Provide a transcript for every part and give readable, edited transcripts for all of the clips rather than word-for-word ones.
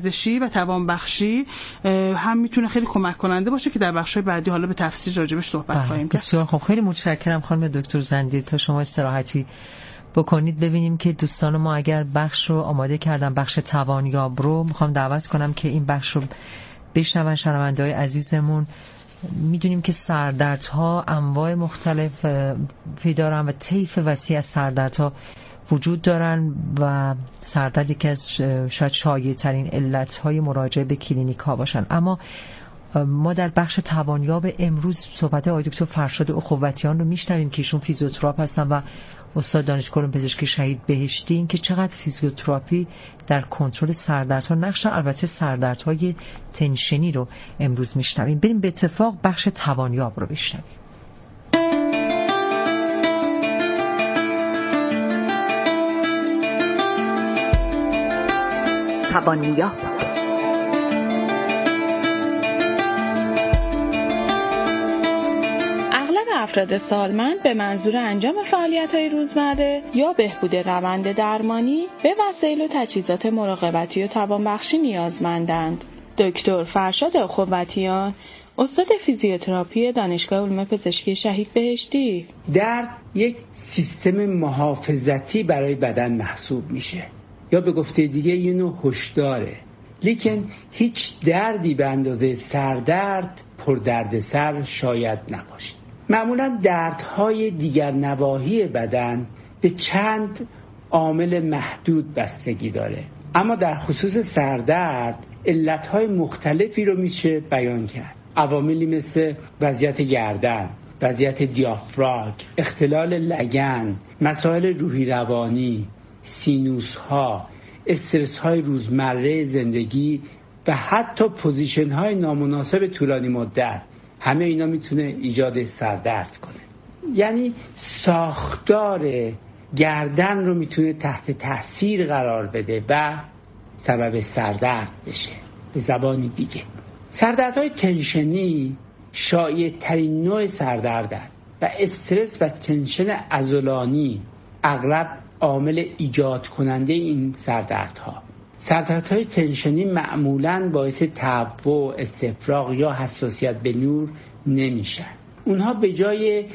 ورزشی و توانبخشی هم میتونه خیلی کمک کننده باشه که در بخش‌های بعدی حالا به تفصیل راجبش صحبت خواهیم کرد. بسیار خب، خیلی متشکرم خانم دکتر زندی. تا شما استراحتی بکنید ببینیم که دوستان ما اگر بخش رو آماده کردن، بخش توانیاب رو میخوام دعوت کنم که این بخش رو بشنون شنونده‌های عزیزمون. میدونیم که سردردها انواع مختلفی دارن و طیف وسیع از سردردها وجود دارن و سردرد که از شاید شایع ترین علتهای مراجعه به کلینیک ها باشن. اما ما در بخش توانیاب امروز صحبت آقای دکتر فرشاد اخوتیان رو میشنویم که ایشون فیزیوتراپ هستن و استاد دانشگاه علوم پزشکی شهید بهشتی. این که چقدر فیزیوتراپی در کنترل سردردها نقش، البته سردردهای تنشنی رو امروز میشنویم. بریم به اتفاق بخش توانیاب رو بشنویم. توانیاب. افراد سالمند به منظور انجام فعالیت‌های روزمره یا بهبود روند درمانی به وسایل و تجهیزات مراقبتی و توانبخشی نیازمندند. دکتر فرشاد اخوتیان، استاد فیزیوتراپی دانشگاه علوم پزشکی شهید بهشتی، درد یک سیستم محافظتی برای بدن محسوب میشه یا به گفته دیگه یه نوع هشداره، لیکن هیچ دردی به اندازه سردرد پردردسر شاید نباشه. معمولا دردهای دیگر نواحی بدن به چند عامل محدود بستگی داره، اما در خصوص سردرد علتهای مختلفی رو میشه بیان کرد. عواملی مثل وضعیت گردن، وضعیت دیافراگم، اختلال لگن، مسائل روحی روانی، سینوس ها، استرس های روزمره زندگی و حتی پوزیشن های نامناسب طولانی مدت، همه اینا میتونه ایجاد سردرد کنه. یعنی ساختار گردن رو میتونه تحت تاثیر قرار بده و سبب سردرد بشه. به زبانی دیگه سردردهای تنشنی شایع ترین نوع سردردند و استرس و تنشن عضلانی اغلب عامل ایجاد کننده این سردردها. سردردهای تنشنی معمولاً باعث تهوع، استفراغ یا حساسیت به نور نمیشن. اونها به جای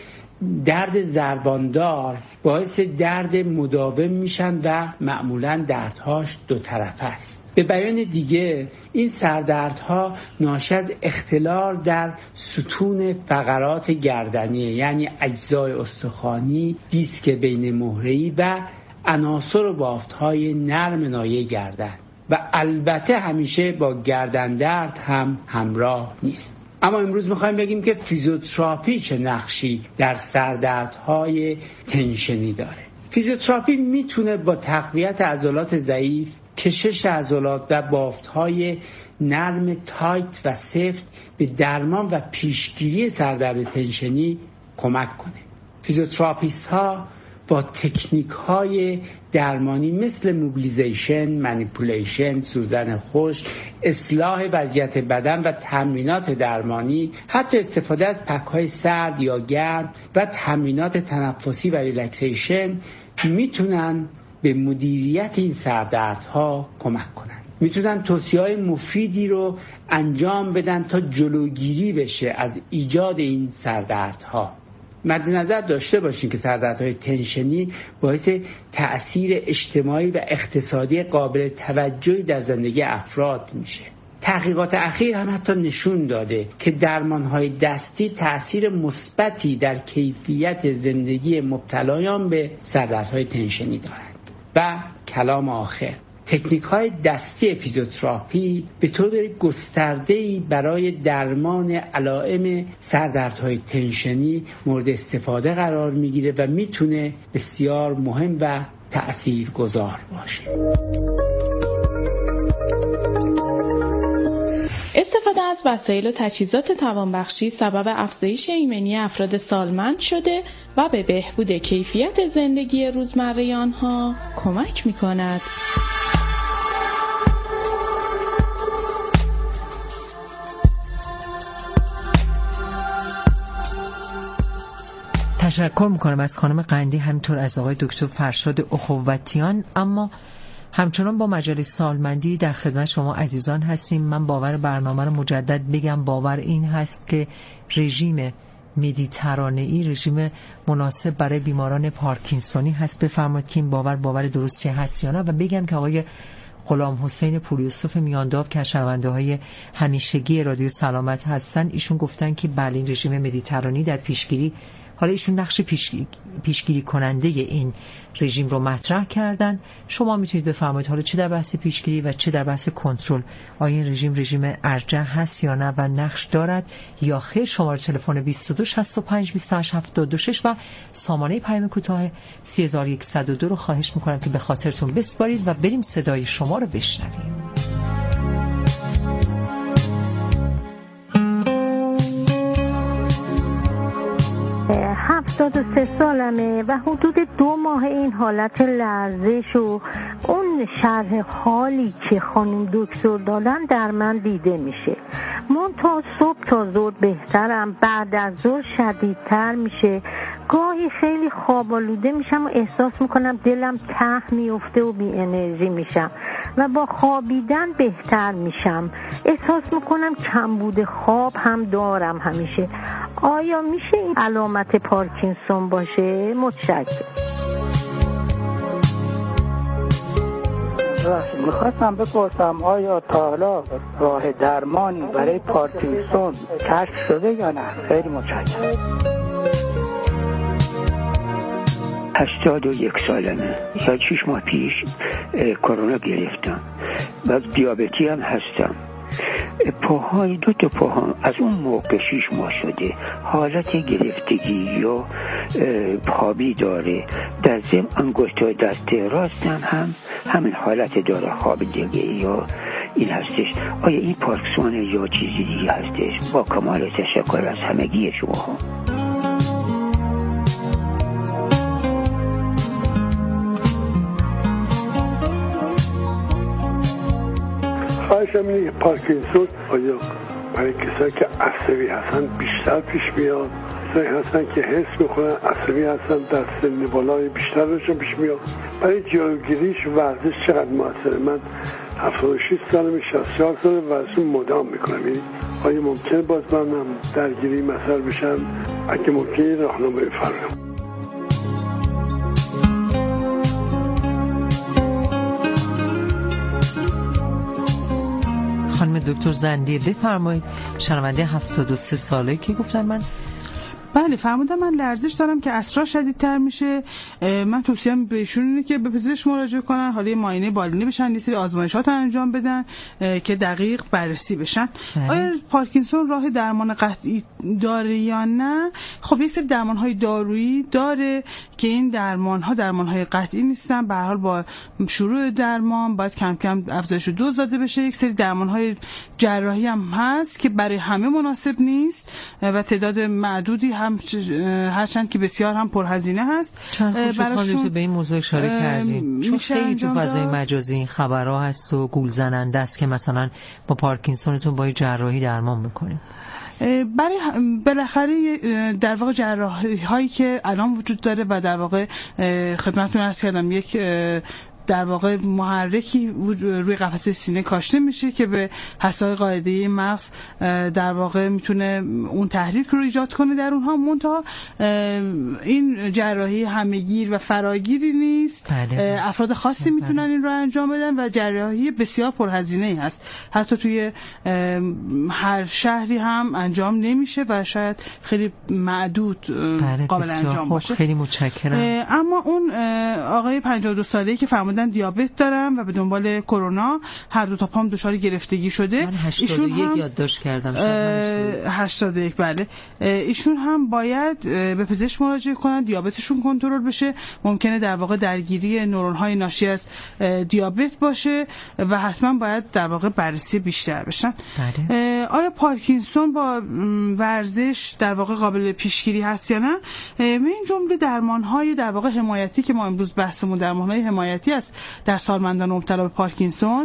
درد ضرباندار باعث درد مداوم میشن و معمولاً دردهاش دو طرفه است. به بیان دیگه این سردردها ناشی از اختلال در ستون فقرات گردنی، یعنی اجزای استخوانی، دیسک بین مهره‌ای و عناصر و بافت‌های نرم نایه گردن و البته همیشه با گردن درد هم همراه نیست. اما امروز میخوایم بگیم که فیزیوتراپی چه نقشی در سردردهای تنشنی داره. فیزیوتراپی میتونه با تقویت عضلات ضعیف، کشش عضلات و بافت‌های نرم تایت و سفت به درمان و پیشگیری سردرد تنشنی کمک کنه. فیزیوتراپیست ها با تکنیک های درمانی مثل موبیلیزیشن، منیپولیشن، سوزن خشک، اصلاح وضعیت بدن و تمرینات درمانی، حتی استفاده از پک های سرد یا گرم و تمرینات تنفسی و ریلکسیشن میتونن به مدیریت این سردردها کمک کنن. میتونن توصیه‌های مفیدی رو انجام بدن تا جلوگیری بشه از ایجاد این سردردها. مد نظر داشته باشین که سردردهای تنشنی باعث تأثیر اجتماعی و اقتصادی قابل توجهی در زندگی افراد میشه. تحقیقات اخیر هم حتی نشون داده که درمانهای دستی تأثیر مثبتی در کیفیت زندگی مبتلایان به سردردهای تنشنی دارند. و کلام آخر، تکنیک‌های دستی فیزیوتراپی به طور گسترده‌ای برای درمان علائم سردردهای تنشنی مورد استفاده قرار می‌گیره و میتونه بسیار مهم و تأثیرگذار باشه. استفاده از وسایل و تجهیزات توانبخشی سبب افزایش ایمنی افراد سالمند شده و به بهبود کیفیت زندگی روزمره آنها کمک می‌کند. تشکر میکنم از خانم قندی، همینطور از آقای دکتر فرشاد اخوتیان. اما همچنان با مجله سالمندی در خدمت شما عزیزان هستیم. من باور برنامه رو مجدد بگم، باور این هست که رژیم مدیترانه‌ای رژیم مناسب برای بیماران پارکینسونی هست. بفرمایید که این باور درستی هست یا نه. و بگم که آقای غلام حسین پوریوسف میانداب که شنونده های همیشگی رادیو سلامت هستن، ایشون گفتن که بله این رژیم مدیترانه‌ای در پیشگیری، حالا ایشون نقش پیشگیری کننده این رژیم رو مطرح کردن. شما میتونید بفرمایید حالا چه در بحث پیشگیری و چه در بحث کنترل آیا این رژیم ارجح هست یا نه و نقش دارد یا خیر. شماره تلفن 22 65 28 72 و سامانه پیام کوتاه 3102 رو خواهش میکنم که به خاطرتون بسپارید و بریم صدای شما رو بشنویم. 73 سالمه و حدود 2 ماه این حالت لرزش و اون شرح حالی که خانم دکتر دادن در من دیده میشه. من تا صبح تا ظهر بهترم، بعد از ظهر شدیدتر میشه. گاهی خیلی خواب‌آلوده میشم و احساس میکنم دلم ته میفته و بی انرژی میشم و با خوابیدن بهتر میشم. احساس میکنم کمبود خواب هم دارم همیشه. آیا میشه این علامت پارکینسون باشه؟ متشکرم. میخواستم بپرسم آیا تا حالا راه درمانی برای پارکینسون کشف شده یا نه؟ خیلی متشکرم. 81 سالمه. یا 6 ماه پیش کرونا گرفتم و دیابتی هم هستم. پاهای 2 پاهام از اون موقع 6 ماه شده حالت گرفتگی یا خوابی داره. در ضمن انگشتای دست راستم هم همین حالت داره، خوابیدگی یا این هستش. آیا این پارکینسون یا چیزی دیگه هستش؟ با کمال تشکر از همگی شما. خواهشم اینه پارکینسون آیا برای کسایی که عصبی هستن بیشتر پیش میاد؟ کسایی هستن که حس میکنن عصبی هستن در سن بالای بیشتر روشون پیش میاد؟ برای جلوگیریش ورزش چقدر موثره؟ من 76 سالم، 64 سالم ورزش مدام میکنم. یعنی آیا ممکنه باز من درگیری مسئله بشم؟ اگه ممکنه راهنمایی بفرمایید. خانم دکتر زندی بفرمایید. شنونده 73 ساله که گفتن من بله فرمودم من لرزش دارم که اسرار شدیدتر میشه. من توصیه‌ام بهشون اینه که به پزشک مراجعه کنن، حالا یه معاینه بالینی بشن، یه سری آزمایشات انجام بدن که دقیق بررسی بشن. آیا پارکینسون راه درمان قطعی داره یا نه؟ خب یه سری درمان‌های دارویی داره که این درمان‌های قطعی نیستن. به هر حال با شروع درمان باید کم کم افزایش دوز داده بشه. یک سری درمان‌های جراحی هم هست که برای همه مناسب نیست و تعداد معدودی هم هرچند که بسیار هم پرهزینه هست. چند خوشحال به این موضوع اشاره کردیم، چون خیلی تو فضای مجازی این خبرها هست و گول زننده است که مثلا با پارکینسونتون با جراحی درمان میکنیم. برای بالاخره در واقع جراحی هایی که الان وجود داره و در واقع خدمتتون عرض کردم یک در واقع محرکی روی قفسه سینه کاشته میشه که به حسای قاعده مغز در واقع میتونه اون تحریک رو ایجاد کنه در اونها. منتها این جراحی همه‌گیر و فراگیری نیست. افراد خاصی میتونن این رو انجام بدن و جراحی بسیار پرهزینه‌ای هست. حتی توی هر شهری هم انجام نمیشه و شاید خیلی معدود قابل انجام باشه. خیلی متشکرم. اما اون آقای 52 ساله‌ای که فرمودن دیابت دارم و به دنبال کرونا هر دو تا پام دچار گرفتگی شده. من 81 یادداشت کردم. 81 بله. ایشون هم باید به پزشک مراجعه کنن، دیابتشون کنترل بشه. ممکنه در واقع درگیری نورون‌های ناشی از دیابت باشه و حتما باید در واقع بررسی بیشتر بشن. بله. آیا پارکینسون با ورزش در واقع قابل پیشگیری هست یا نه؟ این جمله درمان‌های در واقع حمایتی که ما امروز بحثمون درمان‌های حمایتی هست در سالمندان مبتلا به پارکینسون،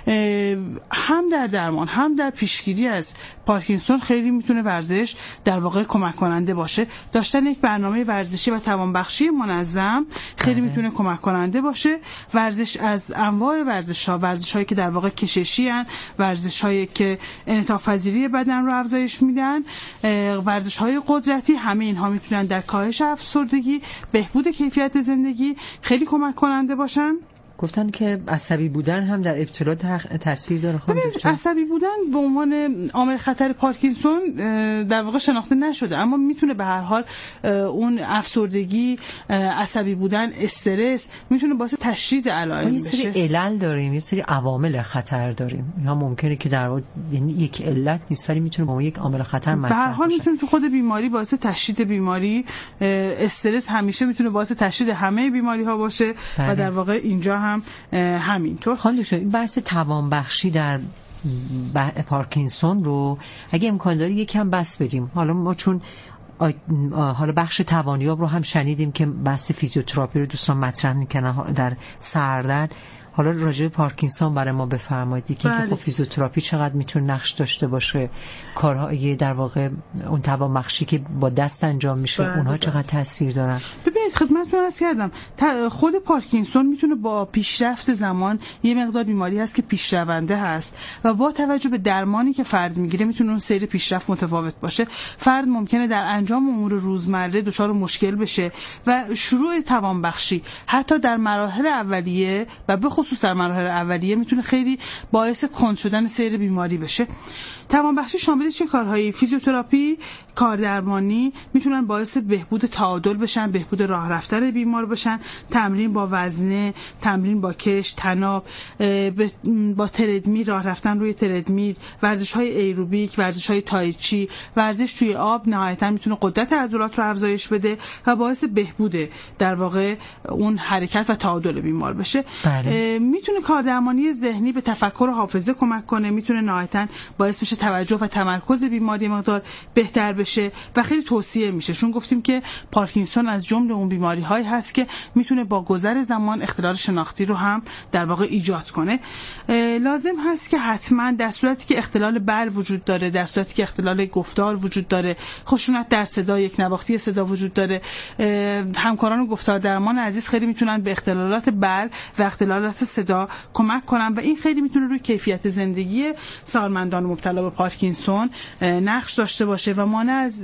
هم در درمان هم در پیشگیری از پارکینسون خیلی میتونه ورزش در واقع کمک کننده باشه. داشتن یک برنامه ورزشی و توانبخشی منظم خیلی میتونه کمک کننده باشه. ورزش از انواع ورزش‌هایی که در واقع کششی ان، ورزش‌هایی که انعطاف پذیری بدن رو افزایش میدن، ورزش‌های قدرتی، همه اینها میتونن در کاهش افسردگی، بهبود کیفیت زندگی خیلی کمک کننده باشن. گفتن که عصبی بودن هم در ابتلا تاثیر داره. عصبی بودن به عنوان عامل خطر پارکینسون در واقع شناخته نشده، اما میتونه به هر حال اون افسردگی، عصبی بودن، استرس میتونه باعث تشدید علائم بشه. یه سری علل داریم، یه سری عوامل خطر داریم. یا ممکنه که در واقع یعنی یک علت نیست ولی میتونه با یک عامل خطر مطرح به هر حال میتونه تو خود بیماری باعث تشدید بیماری، استرس همیشه میتونه باعث تشدید همه بیماری ها باشه. و در واقع اینجا هم همینطور. خالی شد. این بحث توانبخشی در پارکینسون رو اگه امکان داره یکم بس بدیم. حالا ما چون حالا بخش توانیاب رو هم شنیدیم که بحث فیزیوتراپی رو دوستان مطرح میکنن در سردرد، حالا راجع به پارکینسون برای ما بفرمایید که خب فیزیوتراپی چقدر میتونه نقش داشته باشه، کارهای در واقع اون توانبخشی که با دست انجام میشه اونها چقدر تاثیر دارن. ببینید خدمتتون عرض کردم خود پارکینسون میتونه با پیشرفت زمان، یه مقدار بیماری هست که پیشرونده هست و با توجه به درمانی که فرد میگیره میتونه اون سیر پیشرفت متفاوت باشه. فرد ممکنه در انجام امور روزمره دچار مشکل بشه و شروع توانبخشی حتی در مراحل اولیه و به خصوص در مراحل اولیه میتونه خیلی باعث کند شدن سیر بیماری بشه. توانبخشی شامل چه کارهایی؟ فیزیوتراپی، کاردرمانی میتونن باعث بهبود تعادل بشن، بهبود راه رفتن بیمار بشن، تمرین با وزنه، تمرین با کش، طناب، با تردمیل، راه رفتن روی تردمیل، ورزش‌های ایروبیک، ورزش‌های تایچی، ورزش توی آب نهایتاً میتونه قدرت عضلات رو افزایش بده و باعث بهبود در واقع اون حرکت و تعادل بیمار بشه. میتونه کاردرمانی ذهنی به تفکر و حافظه کمک کنه، میتونه نهایتاً باعث بشه توجه و تمرکز بیماری مقدار بهتر بشه و خیلی توصیه میشه، چون گفتیم که پارکینسون از جمله اون بیماری هایی هست که میتونه با گذر زمان اختلال شناختی رو هم در واقع ایجاد کنه. لازم هست که حتما در صورتی که اختلال بر وجود داره، در صورتی که اختلال گفتار وجود داره، خشونت در صدا، یک نواختی صدا وجود داره، همکاران گفتار درمان عزیز خیلی میتونن به اختلالات بر و اختلالات صدا کمک کنن و این خیلی میتونه روی کیفیت زندگی سالمندان مبتلا به پارکینسون نقش داشته باشه و مانع از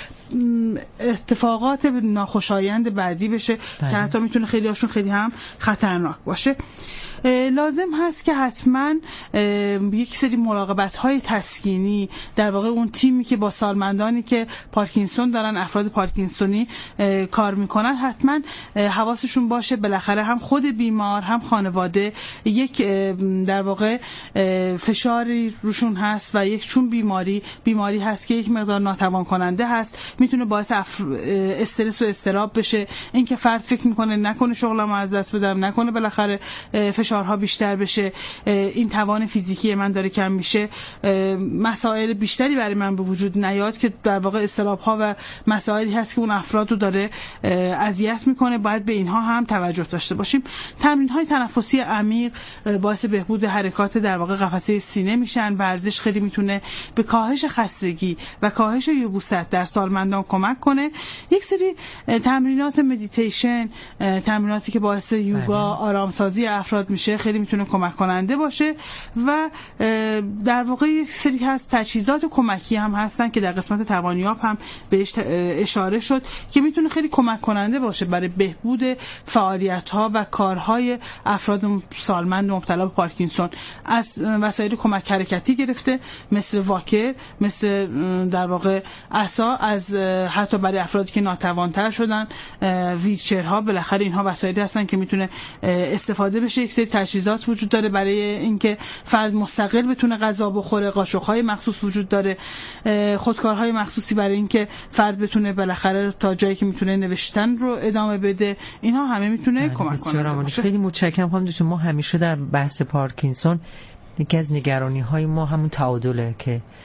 اتفاقات ناخوشایند بعدی بشه که حتی میتونه خیلی هاشون خیلی هم خطرناک باشه. لازم هست که حتما یک سری مراقبت‌های تسکینی در واقع اون تیمی که با سالمندانی که پارکینسون دارن، افراد پارکینسونی کار میکنن، حتما حواسشون باشه بالاخره هم خود بیمار هم خانواده یک در واقع فشاری روشون هست و یک چون بیماری هست که یک مقدار ناتوان کننده هست، میتونه باعث استرس و اضطراب بشه. اینکه فرد فکر میکنه نکنه شغلمو از دست بدم، نکنه بالاخره فشارها بیشتر بشه، این توان فیزیکی من داره کم میشه، مسائل بیشتری برای من به وجود نیاد که در واقع اضطراب‌ها و مسائلی هست که اون افراد رو داره اذیت میکنه. باید به اینها هم توجه داشته باشیم. تمرین‌های تنفسی عمیق باعث بهبود حرکات در واقع قفسه سینه میشن. ورزش خیلی میتونه به کاهش خستگی و کاهش یبوست در سالمندان کمک کنه. یک سری تمرینات مدیتیشن، تمریناتی که باعث یوگا، آرامسازی افراد میشه، خیلی میتونه کمک کننده باشه و در واقع یک سری هست تجهیزات کمکی هم هستن که در قسمت توانیاب هم بهش اشاره شد که میتونه خیلی کمک کننده باشه برای بهبود فعالیت‌ها و کارهای افراد سالمند مبتلا به پارکینسون، از وسایل کمک حرکتی گرفته مثل واکر، مثل در واقع عصا، از حتی برای افرادی که ناتوان‌تر شدن ویلچرها. بالاخره اینها وسایلی هستن که میتونه استفاده بشه. یک سری تجهیزات وجود داره برای اینکه فرد مستقل بتونه غذا بخوره، قاشق‌های مخصوص وجود داره، خودکارهای مخصوصی برای اینکه فرد بتونه بالاخره تا جایی که میتونه نوشتن رو ادامه بده. اینها همه میتونه کمک کنه. خیلی متشکرم خانم دکتر. ما همیشه در بحث پارکینسون یکی از نگرانی‌های ما همون تعادله که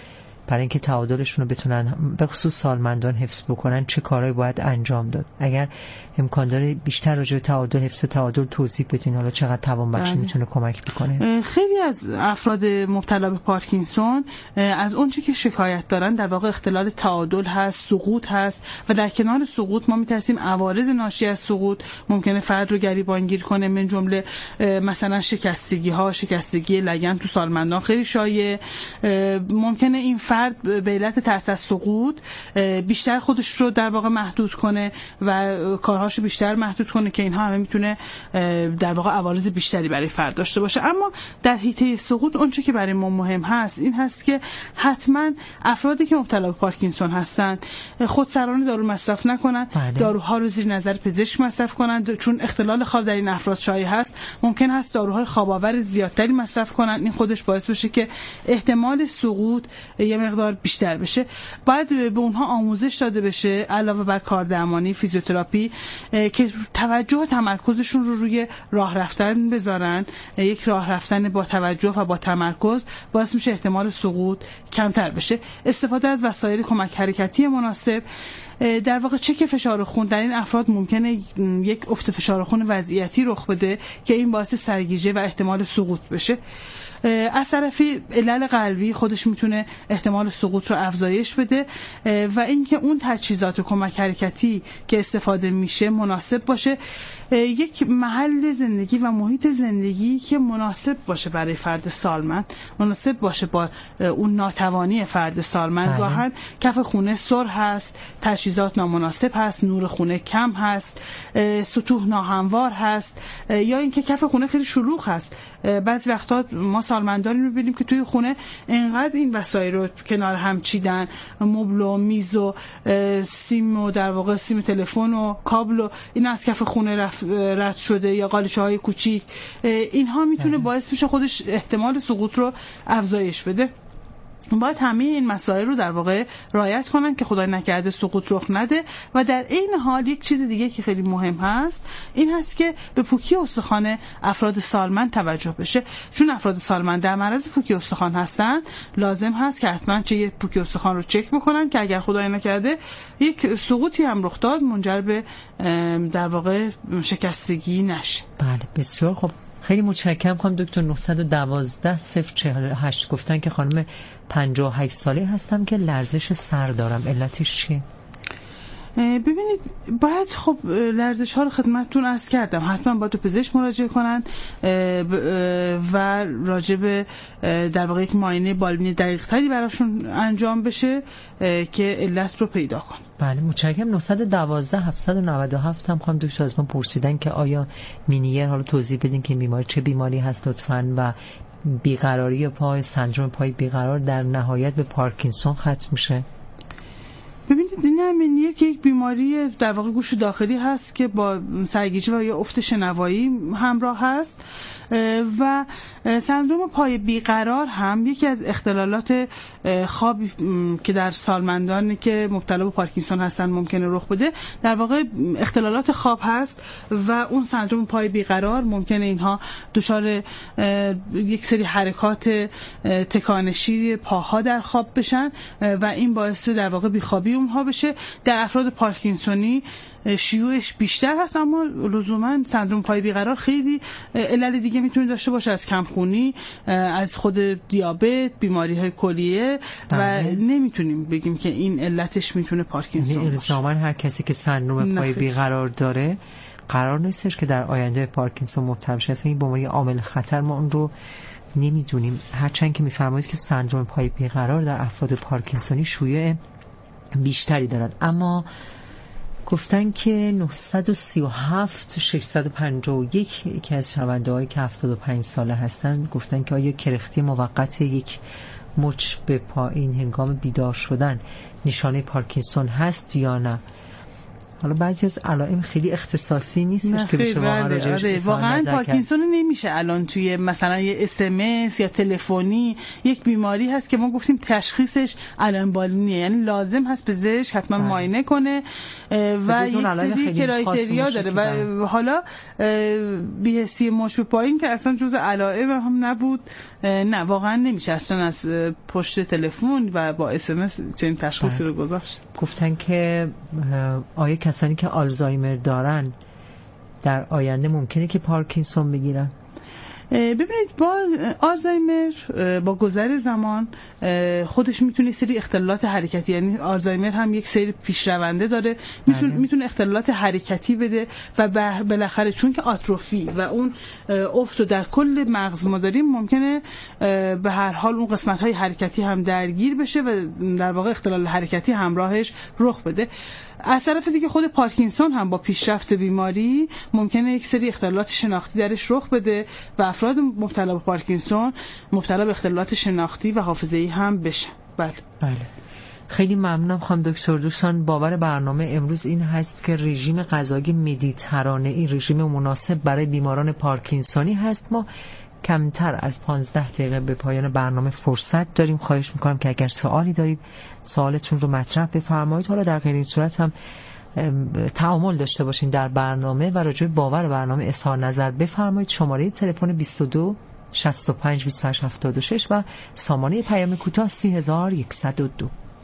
برای اینکه تعادلشون رو بتونن به خصوص سالمندان حفظ بکنن چه کارهایی باید انجام داد؟ اگر امکان داره بیشتر راجع به تعادل، حفظ تعادل توضیح بدین، حالا چقدر توانبخشی میتونه کمک بکنه؟ خیلی از افراد مبتلا به پارکینسون از اونچه که شکایت دارن در واقع اختلال تعادل هست، سقوط هست و در کنار سقوط ما میترسیم عوارض ناشی از سقوط ممکنه فرد رو گریبانگیر کنه، من جمله مثلا شکستگی لگن تو سالمندان خیلی شایع. ممکنه این فرد به علت ترس از سقوط بیشتر خودش رو در واقع محدود کنه و کارهاشو بیشتر محدود کنه که اینها همه میتونه در واقع عوارض بیشتری برای فرد داشته باشه. اما در حیطه سقوط اونچه که برای ما مهم هست این هست که حتما افرادی که مبتلا به پارکینسون هستن خودسرانه دارو مصرف نکنن، داروها رو زیر نظر پزشک مصرف کنن، چون اختلال خواب در این افراد شایع هست. ممکن هست داروهای خواب‌آور زیادتری مصرف کنن، این خودش باعث بشه که احتمال سقوط یه مقدار بیشتر بشه. باید به اونها آموزش داده بشه علاوه بر کاردرمانی، فیزیوتراپی، که توجه و تمرکزشون رو روی راه رفتن بذارن. یک راه رفتن با توجه و با تمرکز باعث میشه احتمال سقوط کمتر بشه. استفاده از وسایل کمک حرکتی مناسب، در واقع چک فشار خون در این افراد ممکنه یک افت فشار خون وضعیتی رخ بده که این باعث سرگیجه و احتمال سقوط بشه. از طرفی علل قلبی خودش میتونه احتمال سقوط رو افزایش بده و اینکه اون تجهیزات کمک حرکتی که استفاده میشه مناسب باشه، یک محل زندگی و محیط زندگی که مناسب باشه برای فرد سالمند، مناسب باشه با اون ناتوانی فرد سالمند. گاهن کف خونه سر هست، تجهیزات نامناسب هست، نور خونه کم هست، سطوح ناهموار هست، یا اینکه کف خونه خیلی شلوغ هست. بعضی وقتا ما سالمندانی می‌بینیم که توی خونه انقدر این وسایل رو کنار هم چیدن، مبل و میز و سیم و در واقع سیم تلفن و کابل و این از کف خونه رد شده، یا قالیچه‌های کوچیک، اینها میتونه باعث بشه خودش احتمال سقوط رو افزایش بده. باید همه این مسائل رو در واقع رعایت کنن که خدای نکرده سقوط رخ نده. و در این حال یک چیز دیگه که خیلی مهم هست این هست که به پوکی استخوان افراد سالمند توجه بشه، چون افراد سالمند در معرض پوکی استخوان هستن. لازم هست که حتما یک پوکی استخوان رو چک بکنن که اگر خدای نکرده یک سقوطی هم رخ داد منجر به در واقع شکستگی نشه. بله، بسیار خوب. خیلی متشکرم خانم دکتر. 912 048 گفتن که خانم 58 ساله هستم که لرزش سر دارم، علتش چیه؟ ببینید، باید خب لرزش ها رو خدمتتون عرض کردم، حتما باید پزشک مراجعه کنن و راجع به در واقع یک معاینه بالبینی دقیق تری براشون انجام بشه که علت رو پیدا کنه. بله، متشکرم. 912 797 هم خانم دکتر از من پرسیدن که آیا مینیر، حالا توضیح بدین که بیماری چه بیماری هست لطفاً، و بیقراری پای، سندروم پای بیقرار در نهایت به پارکینسون ختم میشه؟ ببینید، این امنیه که یک بیماری در واقع گوش داخلی هست که با سرگیجه و یا افت شنوایی همراه هست و سندروم پای بیقرار هم یکی از اختلالات خواب که در سالمندانی که مبتلا به پارکینسون هستن ممکنه رخ بده. در واقع اختلالات خواب هست و اون سندروم پای بیقرار ممکنه اینها دچار یک سری حرکات تکانشی پاها در خواب بشن و این باعث در واقع بیخوابی اونها بشه. در افراد پارکینسونی شیوعش بیشتر هست، اما لزوما سندروم پای بیقرار خیلی علل دیگه میتونه داشته باشه، از کمخونی، از خود دیابت، بیماری های کلیه و نمیتونیم بگیم که این علتش میتونه پارکینسون باشه. الزاما هر کسی که سندروم پای بیقرار داره قرار نیستش که در آینده پارکینسون مبتلا بشه. اصلا این به عنوان عامل خطر ما اون رو نمیدونیم، هرچند که میفرمایید که سندروم پای بیقرار در افراد پارکینسونی شیوع بیشتری دارد. اما گفتن که 937 651 یکی از شنونده‌هایی که 75 ساله هستن گفتن که آیا کرختی موقت یک مچ به پایین هنگام بیدار شدن نشانه پارکینسون هست یا نه؟ حالا بعضی از علائم خیلی اختصاصی نیستش که بشه واقعا پارکینسون نمیشه الان توی مثلا یه SMS یا تلفنی. یک بیماری هست که ما گفتیم تشخیصش علائم بالینیه، یعنی لازم هست پزشک حتما معاینه کنه و یک سری کرایتریا داره و حالا بی‌حسی مشو پایین که اصلا جزء علائم هم نبود، نه واقعا نمیشه اصلا از پشت تلفن و با SMS چنین تشخیصی رو گذاشت. گفتن که آیا کسانی که آلزایمر دارن در آینده ممکنه که پارکینسون بگیرن؟ ببینید با آلزایمر با گذر زمان خودش میتونه سری اختلالات حرکتی، یعنی آلزایمر هم یک سری پیشرونده داره، میتونه اختلالات حرکتی بده و بالاخره چون که آتروفی و اون افت رو در کل مغز ما داریم ممکنه به هر حال اون قسمت‌های حرکتی هم درگیر بشه و در واقع اختلال حرکتی همراهش رخ بده. از طرف دیگه خود پارکینسون هم با پیشرفت بیماری ممکنه یک سری اختلالات شناختی درش رخ بده و افراد مبتلا به پارکینسون مبتلا به اختلالات شناختی و حافظه‌ای هم بشن. بله. خیلی ممنونم خانم دکتر. دوستان باور برنامه امروز این هست که رژیم غذایی مدیترانه‌ای رژیم مناسب برای بیماران پارکینسونی هست. ما کمتر از 15 دقیقه به پایان برنامه فرصت داریم. خواهش میکنم که اگر سوالی دارید سوالتون رو مطرح بفرمایید. حالا در غیر این صورت هم تعامل داشته باشین در برنامه و راجع به باور برنامه اظهار نظر بفرمایید. شماره تلفن 22 65 28 76 و سامانه پیام کوتاه 3102.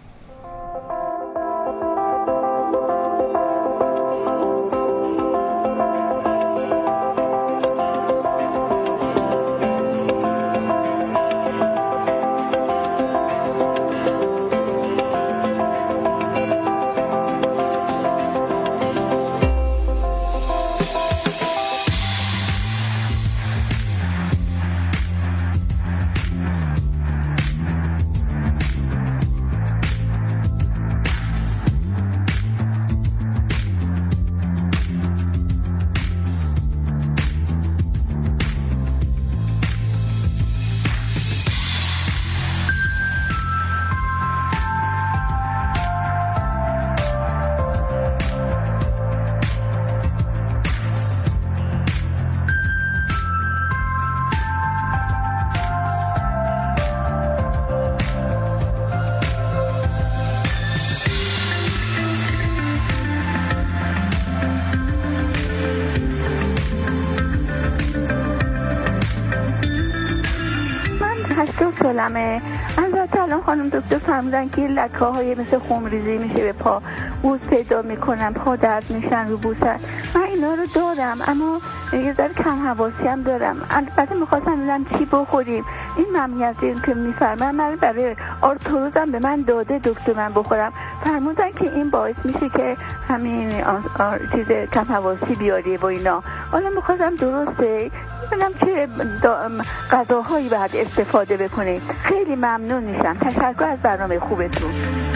البته الان خانم دکتر فرمودن که لکه های مثل خونریزی میشه به پا، بوس پیدا میکنم، پا درد میشن رو بوسن. من اینا رو دارم اما یه ذره کم حواسی هم دارم. البته میخواستم ببینم چی بخوریم. این ممنوعیتی که میفرمن من برای آرتروزم به من داده دکتر من بخورم، فرمودن که این باعث میشه که همین چیز کم حواسی بیاری و اینا. حالا میخواستم درسته ببینم چه غذاهایی باید استفاده بکنیم. خیلی ممنون میشم. تشکر از برنامه خوبتون.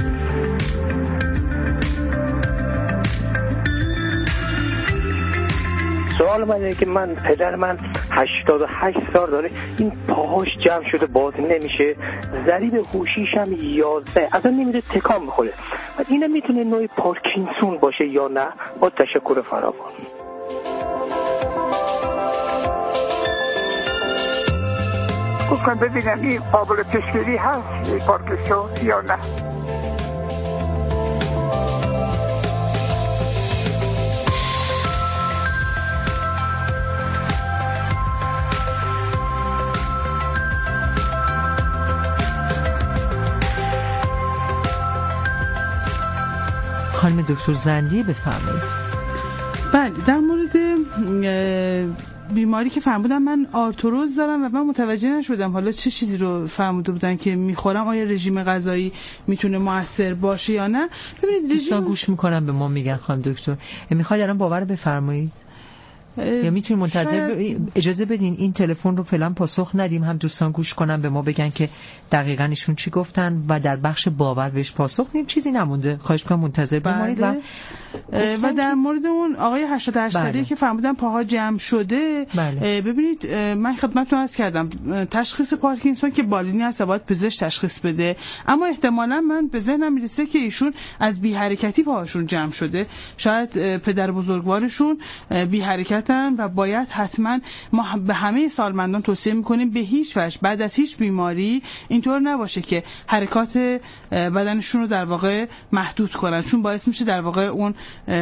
سوال من اینه که پدر من 88 سال داره، این پاهاش جمع شده باز نمیشه، ضریب هوشیش هم 11، اصلا نمیره تکان بخوره. اینه میتونه نوع پارکینسون باشه یا نه؟ با تشکر فراوان. گفتم ببینم این قابل پیشگیری هست این پارکینسون یا نه. خانم دکتر زندی بفرمایید. بله، در مورد بیماری که فرمودن من آرتروز دارم و من متوجه نشدم حالا چه چیزی رو فرموده بودن که میخورم، آیا رژیم غذایی میتونه موثر باشه یا نه. ببینید دوستان گوش میکنم به ما میگن خانم دکتر، میخواید الان باور بفرمایید. یا میتونیم منتظر اجازه بدین این تلفن رو فعلا پاسخ ندیم، هم دوستان گوش کنن به ما بگن که دقیقاً ایشون چی گفتن و در بخش باور بهش پاسخ میدیم. چیزی نمونده، خواهش می‌کنم منتظر بمونید. و در مورد اون آقای 88 ساله‌ای که فرمودن پاها جمع شده، ببینید من خدمتتون عرض کردم تشخیص پارکینسون که بالینی هست باید پزشک تشخیص بده، اما احتمالاً من به ذهنم میرسه که ایشون از بی حرکتی پاهاشون جمع شده. شاید پدر بزرگوارشون بی حرکتن و باید حتما ما به همه سالمندان توصیه میکنیم به هیچ وجه بعد از هیچ بیماری اینطور نباشه که حرکات بدنشون رو در واقع محدود کنن، چون باعث میشه در واقع اون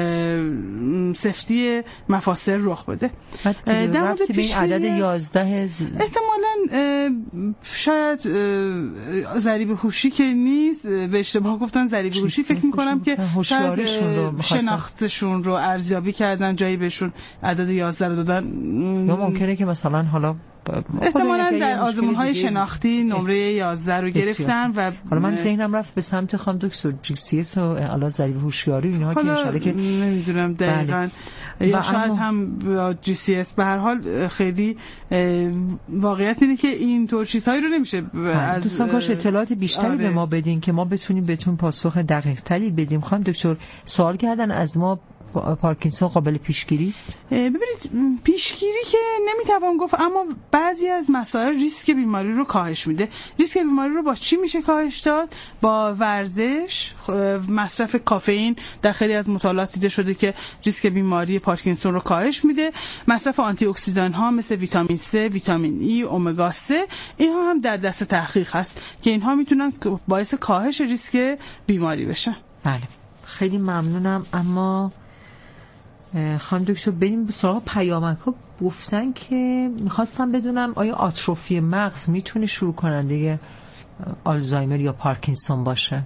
سفتی مفاصل رخ بده. در مورد این عدد 11 احتمالاً شاید ضریب هوشی که نیست، به اشتباه گفتن ضریب هوشی، فکر میکنم که شناختشون رو ارزیابی کردن، جایی بهشون عدد 11 رو دادن. یا ممکنه که مثلا حالا احتمالاً در آزمون‌های شناختی نمره 11 رو گرفتن و حالا من ذهنم رفت به سمت خانم دکتر GCS و حالا ضریب هوشیاری اینها که اشاره که نمیدونم دقیقاً یا شاید هم GCS. به هر حال خیلی واقعیت اینه که این طور چیزهایی رو نمیشه از دوستان کاش اطلاعات بیشتری به ما بدین که ما بتونیم بهتون پاسخ دقیق تری بدیم. خانم دکتر سوال کردن از ما پارکینسون قابل پیشگیری است؟ ببینید پیشگیری که نمیتوان گفت، اما بعضی از مسائل ریسک بیماری رو کاهش میده. ریسک بیماری رو با چی میشه کاهش داد؟ با ورزش، مصرف کافئین در خیلی از مطالعات دیده شده که ریسک بیماری پارکینسون رو کاهش میده. مصرف آنتی اکسیدان ها مثل ویتامین C، ویتامین ای، امگا 3 اینها هم در دست تحقیق هست که اینها میتونن باعث کاهش ریسک بیماری بشن. بله خیلی ممنونم. اما خانم دکتر بریم به سراغ پیامک‌ها. گفتن که میخواستم بدونم آیا آتروفی مغز میتونه شروع کننده آلزایمر یا پارکینسون باشه؟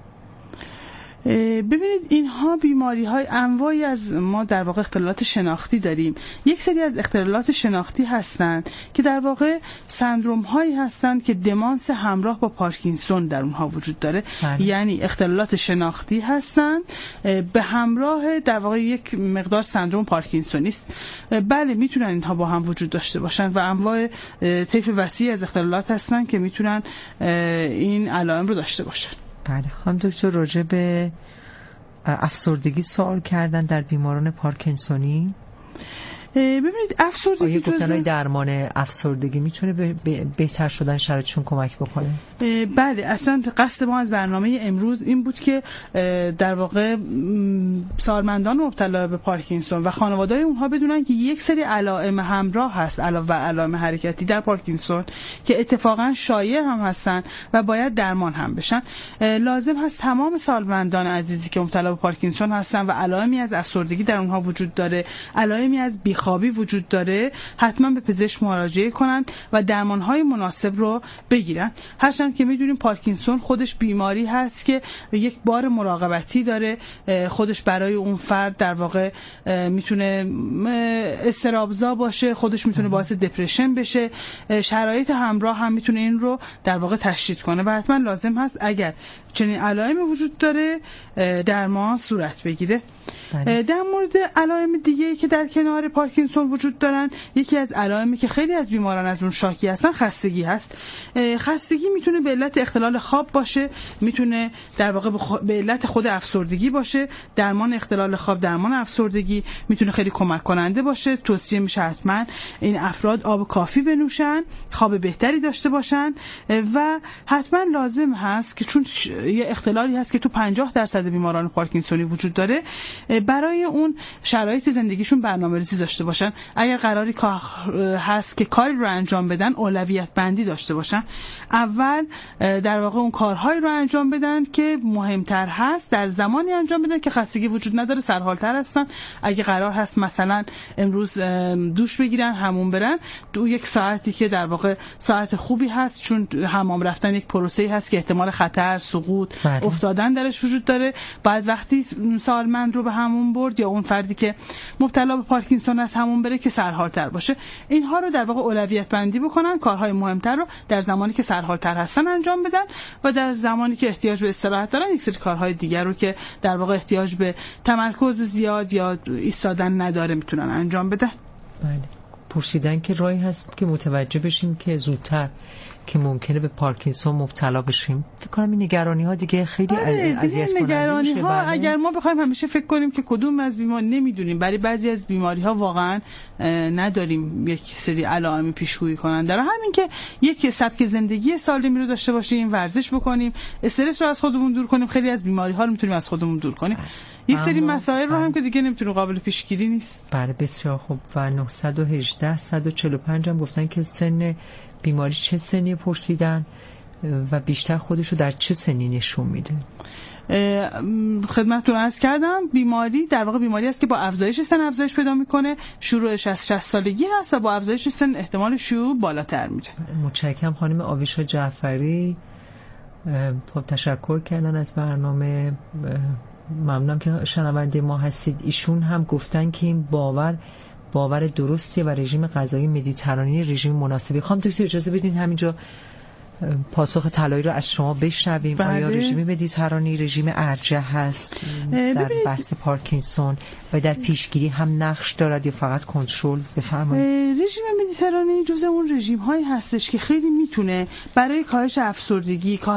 ببینید اینها بیماری های انواعی از ما در واقع اختلالات شناختی داریم. یک سری از اختلالات شناختی هستند که در واقع سندروم هایی هستند که دمانس همراه با پارکینسون در اونها وجود داره. یعنی اختلالات شناختی هستند به همراه در واقع یک مقدار سندروم پارکینسونی است. بله میتونن اینها با هم وجود داشته باشن و انواع طیف وسیعی از اختلالات هستند که میتونن این علائم رو داشته باشن. بله خانم دکتر راجع به افسردگی سوال کردن در بیماران پارکینسونی. ببینید افسردگی گفتن درمان افسردگی میتونه به بهتر شدن شرایطشون کمک بکنه؟ بله اصلا قصد ما از برنامه امروز این بود که در واقع سالمندان مبتلا به پارکینسون و خانواده‌های اونها بدونن که یک سری علائم همراه هست علاوه علائم حرکتی در پارکینسون که اتفاقا شایع هم هستن و باید درمان هم بشن. لازم هست تمام سالمندان عزیزی که مبتلا به پارکینسون هستن و علائمی از افسردگی در اونها وجود داره، علائمی از بیخوابی وجود داره، حتما به پزشک مراجعه کنند و درمان‌های مناسب رو بگیرن. هرچند که می‌دونیم پارکینسون خودش بیماری هست که یک بار مراقبتی داره، خودش برای اون فرد در واقع میتونه اضطرابزا باشه، خودش میتونه باعث دپرشن بشه، شرایط همراه هم میتونه این رو در واقع تشدید کنه و حتما لازم هست اگر چنین علائمی وجود داره درمان صورت بگیره. در مورد علائم دیگه‌ای که در کنار پارکینسون وجود دارن، یکی از علائمی که خیلی از بیماران از اون شاکی هستن خستگی هست. خستگی میتونه به علت اختلال خواب باشه، میتونه در واقع به علت خود افسردگی باشه. درمان اختلال خواب، درمان افسردگی میتونه خیلی کمک کننده باشه. توصیه میشه حتما این افراد آب کافی بنوشن، خواب بهتری داشته باشن و حتما لازم هست که چون یه اختلالی هست که تو 50% بیماران پارکینسونی وجود داره، برای اون شرایط زندگیشون برنامه‌ریزی داشته باشن. اگر قراری هست که کاری رو انجام بدن، اولویت بندی داشته باشن. اول در واقع اون کارهایی رو انجام بدن که مهمتر هست، در زمانی انجام بدن که خستگی وجود نداره، سرحال‌تر هستن. اگه قرار هست مثلا امروز دوش بگیرن، حموم برن، یک ساعتی که در واقع ساعت خوبی هست، چون حمام رفتن یک پروسه‌ای هست که احتمال خطر، سقوط، افتادن درش وجود داره. بعد وقتی سالمند رو به همون برد یا اون فردی که مبتلا به پارکینسون است همون بره که سرحال‌تر باشه. اینها رو در واقع اولویت بندی بکنن، کارهای مهمتر رو در زمانی که سرحال‌تر هستن انجام بدن و در زمانی که احتیاج به استراحت دارن یک سری کارهای دیگر رو که در واقع احتیاج به تمرکز زیاد یا ایستادن نداره میتونن انجام بدن. بله، پرسیدن که راهی هست که متوجه بشیم که زودتر که ممکنه به پارکینسون مبتلا بشیم. فکر کنم این نگرانی ها دیگه خیلی اذیت کننده میشه. اگر ما بخوایم همیشه فکر کنیم که کدوم از بیماری نمیدونیم، برای بعضی از بیماری ها واقعا نداریم یک سری علائم پیشگویی کننده. در همین که یک سبک زندگی سالمی رو داشته باشیم، ورزش بکنیم، استرس رو از خودمون دور کنیم، خیلی از بیماری ها رو میتونیم از خودمون دور کنیم. یک سری مسائل رو هم که دیگه نمیتونیم قابل پیشگیری نیست. بله بسیار خوب. و 918 145 هم گفتن که سن بیماری چه سنی پرسیدن و بیشتر خودشو در چه سنی نشون میده؟ خدمتتون عرض کردم بیماری در واقع بیماری است که با افزایش سن افزایش پیدا میکنه، شروعش از 60 سالگی هست و با افزایش سن احتمال شیوع بالاتر میره. متشکرم خانم آویشا جعفری، تشکر کردن از برنامه. ممنونم که شنونده ما هستید. ایشون هم گفتن که این باور درستی و رژیم غذایی مدیترانی رژیم مناسبی. خواهم دکتر اجازه بدین همینجا پاسخ طلایی رو از شما بشنویم. بله. آیا رژیم مدیترانی رژیم ارجح هست در بحث پارکینسون و در پیشگیری هم نقش دارد یا فقط کنترل؟ بفرمایید. رژیم مدیترانی جزء اون رژیم هایی هستش که خیلی میتونه برای کاهش افسردگی،